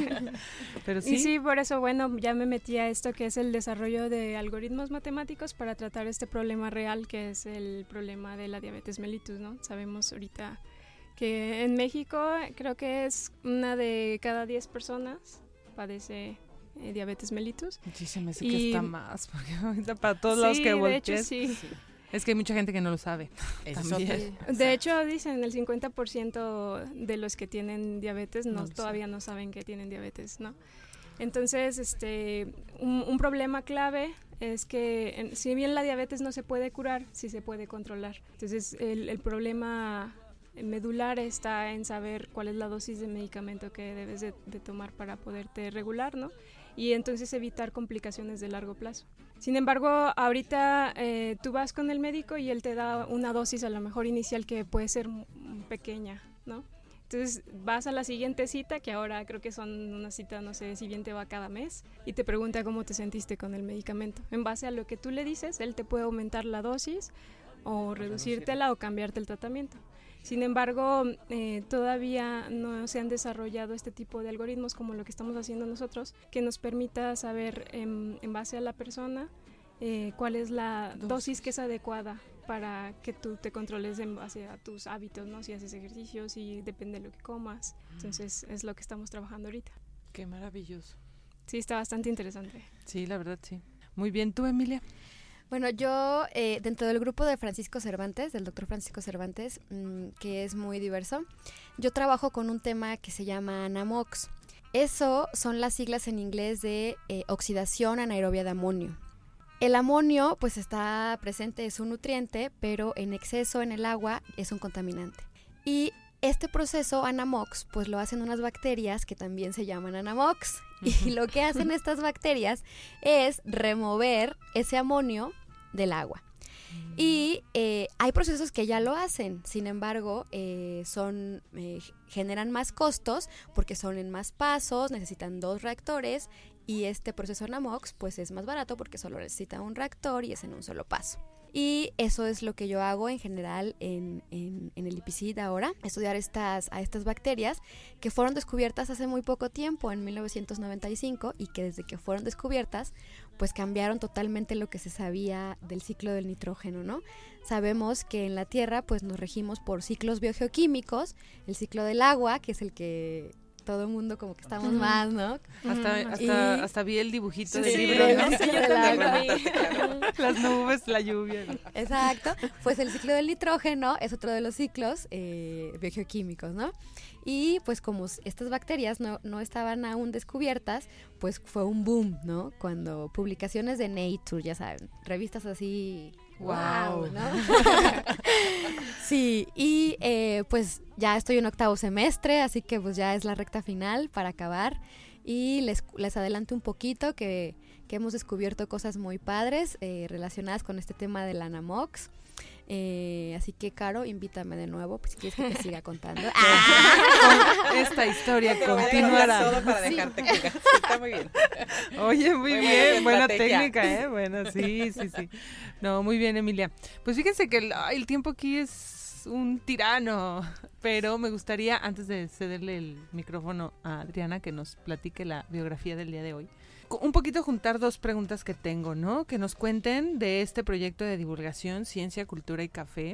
Pero sí. Y sí, por eso, bueno, ya me metí a esto que es el desarrollo de algoritmos matemáticos para tratar este problema real que es el problema de la diabetes mellitus, ¿no? Sabemos ahorita que en México creo que es una de cada diez personas padece eh, diabetes mellitus. Sí, se me hace y... que está más, porque ahorita para todos sí, lados que voltees. De hecho, sí. sí. Es que hay mucha gente que no lo sabe. También. De hecho, dicen el cincuenta por ciento de los que tienen diabetes no, no todavía no saben que tienen diabetes, ¿no? Entonces, este, un, un problema clave es que en, si bien la diabetes no se puede curar, sí se puede controlar. Entonces, el, el problema medular está en saber cuál es la dosis de medicamento que debes de, de tomar para poderte regular, ¿no? Y entonces evitar complicaciones de largo plazo. Sin embargo, ahorita eh, tú vas con el médico y él te da una dosis a lo mejor inicial que puede ser m- pequeña, ¿no? Entonces vas a la siguiente cita, que ahora creo que son una cita, no sé si bien te va cada mes, y te pregunta cómo te sentiste con el medicamento. En base a lo que tú le dices, él te puede aumentar la dosis o reducírtela o cambiarte el tratamiento. Sin embargo, eh, todavía no se han desarrollado este tipo de algoritmos como lo que estamos haciendo nosotros, que nos permita saber en, en base a la persona eh, cuál es la dosis. dosis que es adecuada para que tú te controles en base a tus hábitos, ¿no? Si haces ejercicio, si depende de lo que comas. Entonces es lo que estamos trabajando ahorita. Qué maravilloso. Sí, está bastante interesante. Sí, la verdad, sí. Muy bien, ¿tú, Emilia? Bueno, yo eh, dentro del grupo de Francisco Cervantes, del doctor Francisco Cervantes, mmm, que es muy diverso, yo trabajo con un tema que se llama NAMOX. Eso son las siglas en inglés de eh, oxidación anaerobia de amonio. El amonio pues está presente, es un nutriente, pero en exceso en el agua es un contaminante. Y este proceso ANAMOX pues lo hacen unas bacterias que también se llaman ANAMOX. Y lo que hacen estas bacterias es remover ese amonio del agua. Mm. Y eh, hay procesos que ya lo hacen, sin embargo, eh, son eh, generan más costos porque son en más pasos, necesitan dos reactores y este proceso NAMOX pues es más barato porque solo necesita un reactor y es en un solo paso. Y eso es lo que yo hago en general en, en, en el I P C I D ahora, estudiar estas, a estas bacterias que fueron descubiertas hace muy poco tiempo, en mil novecientos noventa y cinco, y que desde que fueron descubiertas, pues cambiaron totalmente lo que se sabía del ciclo del nitrógeno, ¿no? Sabemos que en la Tierra pues nos regimos por ciclos biogeoquímicos, el ciclo del agua, que es el que todo el mundo como que estamos uh-huh. más, ¿no? Hasta, uh-huh. hasta, y... hasta vi el dibujito sí, del sí, libro, ¿no? Sí, yo también. Las nubes, la lluvia, ¿no? Exacto, pues el ciclo del nitrógeno es otro de los ciclos eh, biogeoquímicos, ¿no? Y pues como estas bacterias no, no estaban aún descubiertas, pues fue un boom, ¿no? Cuando publicaciones de Nature, ya saben, revistas así... Wow, ¿no? Sí, y eh, pues ya estoy en octavo semestre, así que pues ya es la recta final para acabar y les, les adelanto un poquito que, que hemos descubierto cosas muy padres eh, relacionadas con este tema de la NAMOX. Eh, así que, Caro, invítame de nuevo pues, si quieres que te siga contando. ¡Ah! Esta historia continuará. Todo para dejarte sí. Sí, está muy bien. Oye, muy, muy bien, bien buena estrategia. técnica, ¿eh? Bueno, sí, sí, sí. No, muy bien, Emilia. Pues fíjense que el, ay, el tiempo aquí es un tirano, pero me gustaría, antes de cederle el micrófono a Adriana, que nos platique la biografía del día de hoy, un poquito juntar dos preguntas que tengo, ¿no? Que nos cuenten de este proyecto de divulgación, Ciencia, Cultura y Café,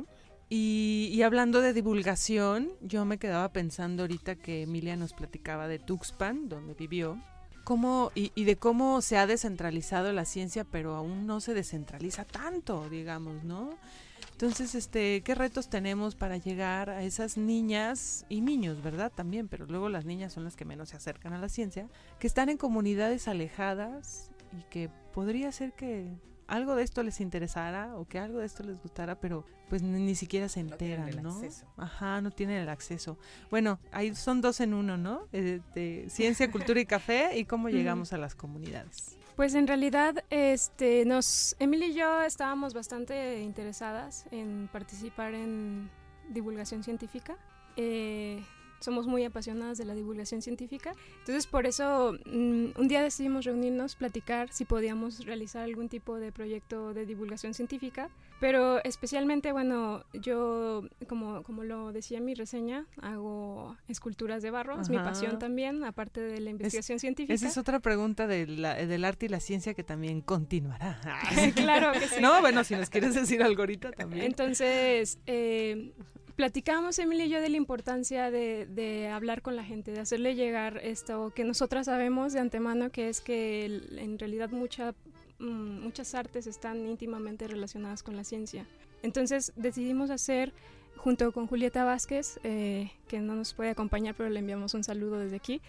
Y, y hablando de divulgación, yo me quedaba pensando ahorita que Emilia nos platicaba de Tuxpan, donde vivió, cómo y, y de cómo se ha descentralizado la ciencia, pero aún no se descentraliza tanto, digamos, ¿no? Entonces, este, ¿qué retos tenemos para llegar a esas niñas y niños, verdad? También, pero luego las niñas son las que menos se acercan a la ciencia, que están en comunidades alejadas y que podría ser que algo de esto les interesara o que algo de esto les gustara, pero pues ni, ni siquiera se enteran, ¿no? ¿no? Acceso. Ajá, no tienen el acceso. Bueno, ahí son dos en uno, ¿no? Eh, de ciencia, cultura y café, y cómo llegamos a las comunidades. Pues en realidad, este, nos, Emilia y yo estábamos bastante interesadas en participar en divulgación científica. Eh, somos muy apasionadas de la divulgación científica. Entonces, por eso, mm, un día decidimos reunirnos, platicar si podíamos realizar algún tipo de proyecto de divulgación científica. Pero especialmente, bueno, yo, como, como lo decía en mi reseña, hago esculturas de barro, es mi pasión también, aparte de la investigación es, científica. Esa es otra pregunta de la, del arte y la ciencia que también continuará. Claro que sí. No, bueno, si nos quieres decir algo ahorita también. Entonces, eh, platicamos, Emilia y yo, de la importancia de, de hablar con la gente, de hacerle llegar esto que nosotras sabemos de antemano, que es que el, en realidad mucha, mm, muchas artes están íntimamente relacionadas con la ciencia. Entonces decidimos hacer, junto con Julieta Vázquez, eh, que no nos puede acompañar, pero le enviamos un saludo desde aquí,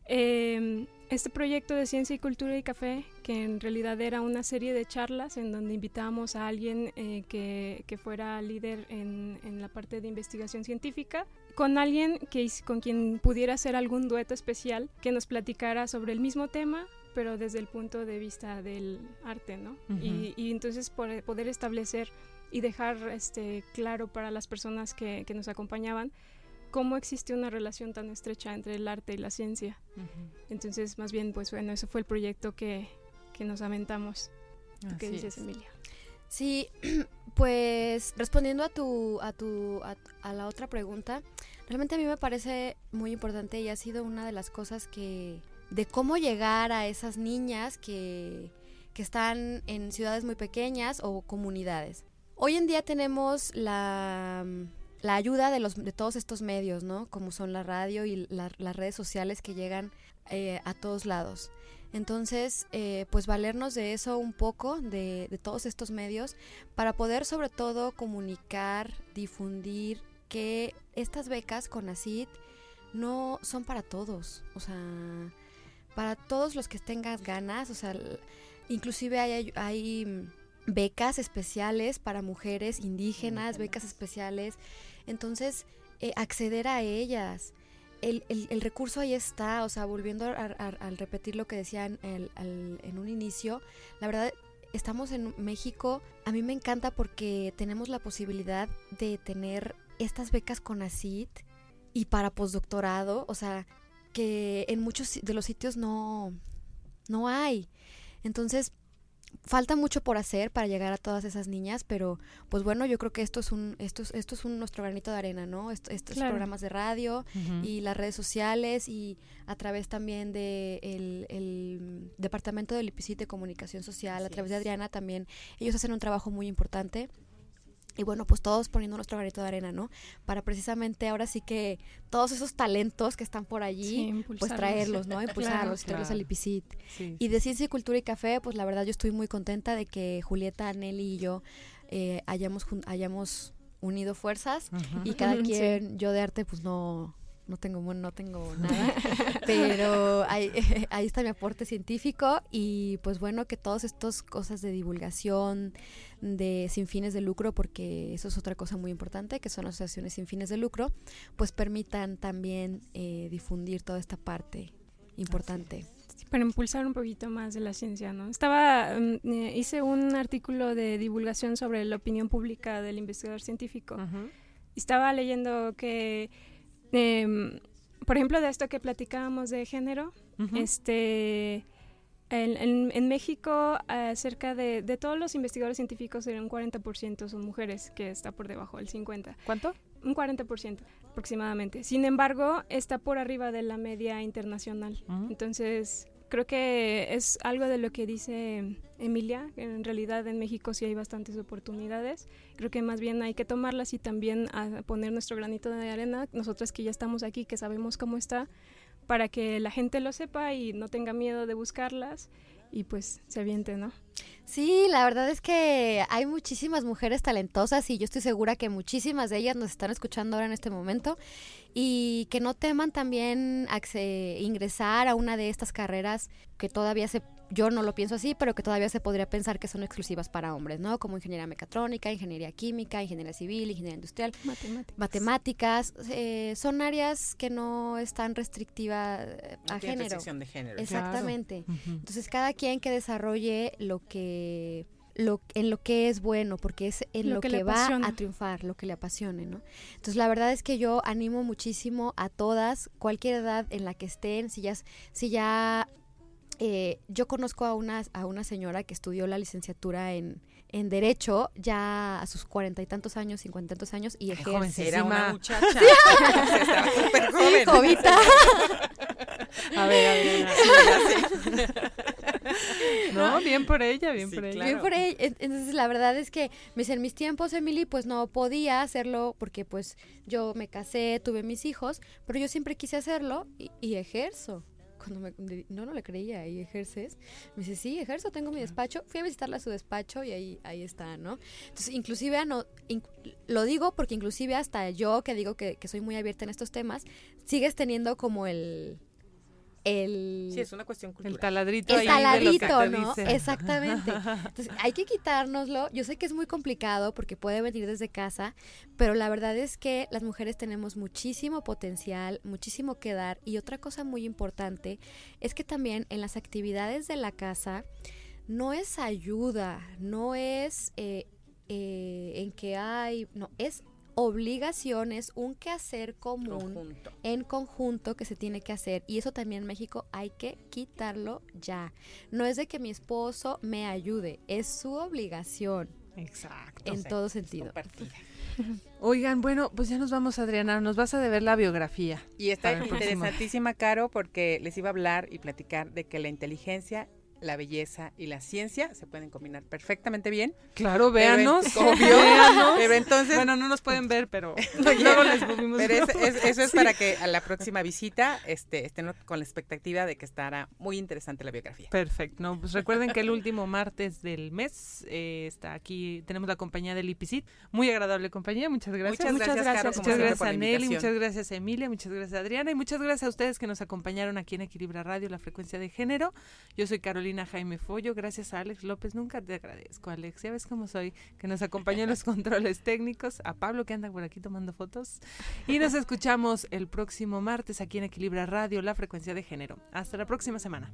eh, este proyecto de Ciencia y Cultura y Café, que en realidad era una serie de charlas en donde invitábamos a alguien eh, que, que fuera líder en, en la parte de investigación científica, con alguien que, con quien pudiera hacer algún dueto especial que nos platicara sobre el mismo tema, pero desde el punto de vista del arte, ¿no? Uh-huh. y, y entonces poder, poder establecer y dejar este, claro para las personas que, que nos acompañaban cómo existe una relación tan estrecha entre el arte y la ciencia. Uh-huh. Entonces, más bien, pues bueno, ese fue el proyecto que, que nos aventamos. ¿Tú qué dices, Emilia? Sí, pues respondiendo a tu, a tu, a, a la otra pregunta, realmente a mí me parece muy importante y ha sido una de las cosas que, de cómo llegar a esas niñas que, que están en ciudades muy pequeñas o comunidades. Hoy en día tenemos la... la ayuda de los de todos estos medios, ¿no? Como son la radio y la, las redes sociales que llegan eh, a todos lados. Entonces, eh, pues valernos de eso un poco, de, de todos estos medios, para poder sobre todo comunicar, difundir que estas becas CONACYT no son para todos, o sea, para todos los que tengan ganas, o sea, inclusive hay, hay becas especiales para mujeres indígenas, becas especiales. Entonces, eh, acceder a ellas, el, el, el recurso ahí está, o sea, volviendo al repetir lo que decía en, el, al, en un inicio, la verdad, estamos en México, a mí me encanta porque tenemos la posibilidad de tener estas becas CONACYT y para postdoctorado, o sea, que en muchos de los sitios no, no hay. Entonces, falta mucho por hacer para llegar a todas esas niñas, pero pues bueno, yo creo que esto es un esto es, esto es un nuestro granito de arena, ¿no? Esto, estos claro. programas de radio uh-huh. y las redes sociales y a través también de el, el departamento del I P C I T de comunicación social, Así a través es. de Adriana también, ellos hacen un trabajo muy importante. Y bueno, pues todos poniendo nuestro granito de arena, ¿no? Para precisamente ahora sí que todos esos talentos que están por allí, sí, pues traerlos, ¿no? Impulsarlos, claro, traerlos claro. al I P C I T. Sí, y de Ciencia y Cultura y Café, pues la verdad yo estoy muy contenta de que Julieta, Nelly y yo eh, hayamos, hayamos unido fuerzas uh-huh. y cada quien, sí. yo de arte pues no... No tengo, no tengo nada, pero ahí, ahí está mi aporte científico y pues bueno, que todas estas cosas de divulgación, de sin fines de lucro, porque eso es otra cosa muy importante, que son asociaciones sin fines de lucro, pues permitan también eh, difundir toda esta parte importante. Sí, para impulsar un poquito más de la ciencia, ¿no? Estaba, um, eh, hice un artículo de divulgación sobre la opinión pública del investigador científico. Uh-huh. Estaba leyendo que Eh, por ejemplo, de esto que platicábamos de género, uh-huh. este, en, en, en México, uh, cerca de, de todos los investigadores científicos, un cuarenta por ciento son mujeres, que está por debajo del cincuenta por ciento. ¿Cuánto? Un cuarenta por ciento aproximadamente. Sin embargo, está por arriba de la media internacional. Uh-huh. Entonces, creo que es algo de lo que dice Emilia, que en realidad en México sí hay bastantes oportunidades. Creo que más bien hay que tomarlas y también a poner nuestro granito de arena, nosotras que ya estamos aquí, que sabemos cómo está, para que la gente lo sepa y no tenga miedo de buscarlas y pues se aviente, ¿no? Sí, la verdad es que hay muchísimas mujeres talentosas y yo estoy segura que muchísimas de ellas nos están escuchando ahora en este momento y que no teman también acce- ingresar a una de estas carreras que todavía se, yo no lo pienso así, pero que todavía se podría pensar que son exclusivas para hombres, ¿no? Como ingeniería mecatrónica, ingeniería química, ingeniería civil, ingeniería industrial, matemáticas, matemáticas eh, son áreas que no están restrictivas a no género. Restricción de género. Exactamente. Claro. Uh-huh. Entonces cada quien que desarrolle lo que lo, en lo que es bueno, porque es en lo, lo que, que le va apasiona. a triunfar, lo que le apasione, ¿no? Entonces la verdad es que yo animo muchísimo a todas, cualquier edad en la que estén, si ya, si ya eh, yo conozco a una, a una señora que estudió la licenciatura en, en Derecho ya a sus cuarenta y tantos años, cincuenta y tantos años y ejerce. Era una muchacha. Estaba súper joven. Sí, jovita. A ver, a ver, a ver. No, bien por ella, bien Sí, por ella. claro. Bien por ella. Entonces la verdad es que me dicen, en mis tiempos, Emily, pues no podía hacerlo porque pues yo me casé, tuve mis hijos, pero yo siempre quise hacerlo y, y ejerzo. Cuando me, no, no le creía, ¿y ejerces? Me dice, sí, ejerzo, tengo mi despacho. Fui a visitarla a su despacho y ahí, ahí está, ¿no? Entonces, inclusive, no, in, lo digo porque inclusive hasta yo, que digo que, que soy muy abierta en estos temas, sigues teniendo como el... El, sí, es una cuestión cultural. El taladrito el ahí taladrito, de lo que te ¿no? dicen. Exactamente. Entonces, hay que quitárnoslo. Yo sé que es muy complicado porque puede venir desde casa, pero la verdad es que las mujeres tenemos muchísimo potencial, muchísimo que dar. Y otra cosa muy importante es que también en las actividades de la casa no es ayuda, no es eh, eh, en que hay, no, es obligaciones, un quehacer común Conjunto. en conjunto que se tiene que hacer y eso también en México hay que quitarlo ya. No es de que mi esposo me ayude, es su obligación. Exacto. En Sí, todo sentido. Oigan, bueno, pues ya nos vamos, Adriana, nos vas a deber la biografía. Y está para el próximo. interesantísima, Caro, porque les iba a hablar y platicar de que la inteligencia, la belleza y la ciencia se pueden combinar perfectamente bien. Claro, véanos. Pero, obvio. Véanos. Pero entonces... Bueno, no nos pueden ver, pero luego les volvimos. Pero es, es, eso es Sí. para que a la próxima visita este, estén con la expectativa de que estará muy interesante la biografía. Perfecto. No, pues recuerden que el último martes del mes eh, está aquí, tenemos la compañía del Lipicit. Muy agradable compañía, muchas gracias. Muchas gracias, Caro, como Muchas siempre, gracias por a la Nelly, invitación. muchas gracias a Emilia, muchas gracias a Adriana y muchas gracias a ustedes que nos acompañaron aquí en Equilibra Radio, la frecuencia de género. Yo soy Carolina Jaime Follo, gracias a Alex López, nunca te agradezco, Alex, ya ves cómo soy, que nos acompañó en los controles técnicos, a Pablo que anda por aquí tomando fotos y nos escuchamos el próximo martes aquí en Equilibra Radio, la frecuencia de género. Hasta la próxima semana.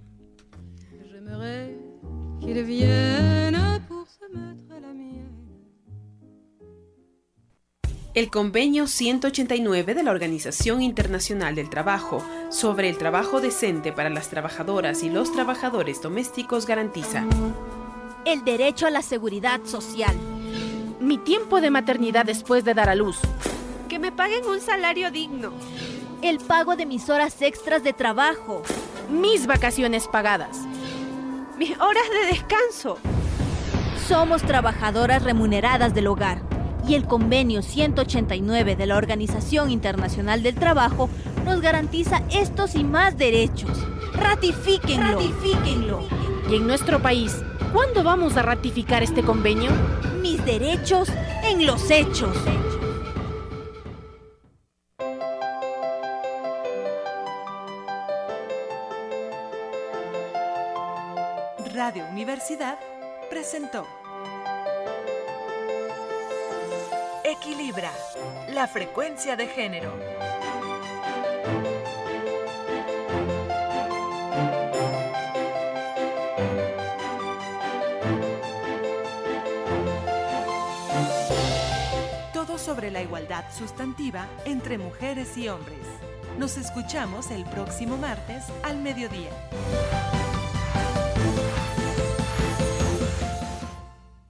El Convenio ciento ochenta y nueve de la Organización Internacional del Trabajo sobre el trabajo decente para las trabajadoras y los trabajadores domésticos garantiza el derecho a la seguridad social, mi tiempo de maternidad después de dar a luz, que me paguen un salario digno, el pago de mis horas extras de trabajo, mis vacaciones pagadas, mis horas de descanso. Somos trabajadoras remuneradas del hogar y el Convenio ciento ochenta y nueve de la Organización Internacional del Trabajo nos garantiza estos y más derechos. ¡Ratifíquenlo! ¡Ratifíquenlo! Y en nuestro país, ¿cuándo vamos a ratificar este convenio? Mis derechos en los hechos. Radio Universidad presentó Equilibra, la frecuencia de género. Todo sobre la igualdad sustantiva entre mujeres y hombres. Nos escuchamos el próximo martes al mediodía.